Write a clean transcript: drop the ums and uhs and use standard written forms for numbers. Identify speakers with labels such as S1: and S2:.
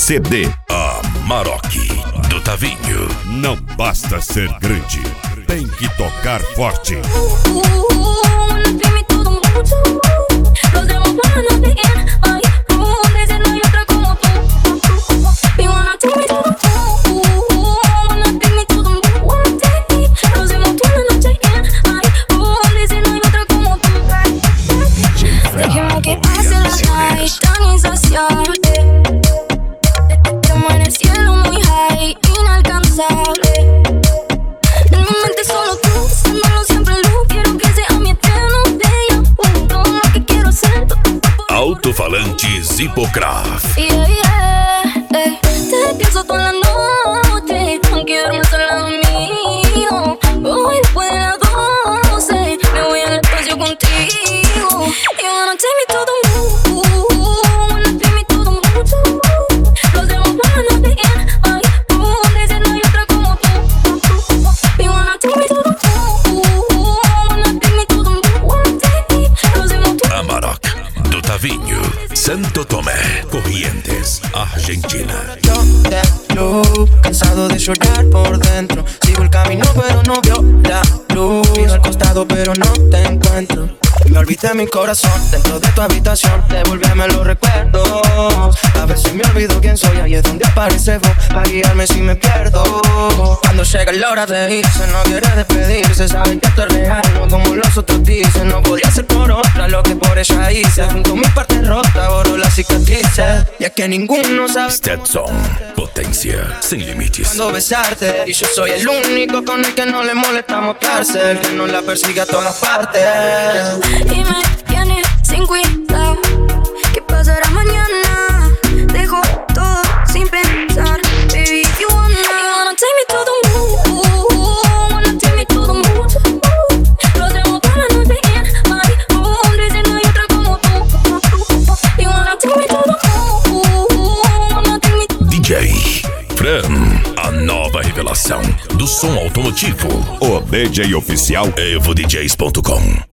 S1: CD.
S2: Amarok, do Tavinho.
S1: Não basta ser grande, tem que tocar forte.
S3: Déjame que pase la night tan insaciable. Estamos en el cielo muy high, inalcanzable. En mi mente solo tú, siéndolo siempre luz. Quiero que sea mi eterno bella. Todo lo que quiero hacer.
S2: Alto-falantes Hipocraft.
S3: Yeah, yeah, te pienso toda la noche. No quiero más al lado mío. Hoy después de las 12 me voy al espacio contigo. You wanna take me to the moon, wanna take me to the moon. Lo hacemos para no te ir. Ay, dice no hay otra como tú. You wanna take me to the moon, wanna take me to the moon, wanna take me. Lo hacemos tú.
S2: Amarok, do Tavinho. Santo Tomé, Corrientes, Argentina.
S4: Yo te luz, cansado de llorar por dentro. Sigo el camino pero no veo la luz. Miro al costado pero no te encuentro. Me olvidé mi corazón dentro de tu habitación. Devuélveme los recuerdos. A ver si me olvido quién soy. Ahí es donde aparece vos, para guiarme si me pierdo. Cuando llega la hora de irse, no quiere despedirse. Sabe que esto es real, no como los otros dicen. No podía ser por otra lo que por ella hice. Junto a mi parte rota, borro las cicatrices. Y es que ninguno sabe
S2: Stetson, potência sem limites.
S4: cuando besarte. Y yo soy el único con el que no le molesta mostrarse. El que no la persigue a todas partes.
S3: Y me tienes sin cuidado. ¿Qué pasará mañana? Dejo todo sin pensar. Baby, if you wanna take me to the moon, wanna take me to the moon. Lo hacemos para no te ir. Ay, dice no hay otra como tú. You wanna take me to the moon, wanna take me to the moon.
S2: DJ Fran, a nova revelação do som automotivo.
S1: O DJ oficial
S2: EvoDJs.com.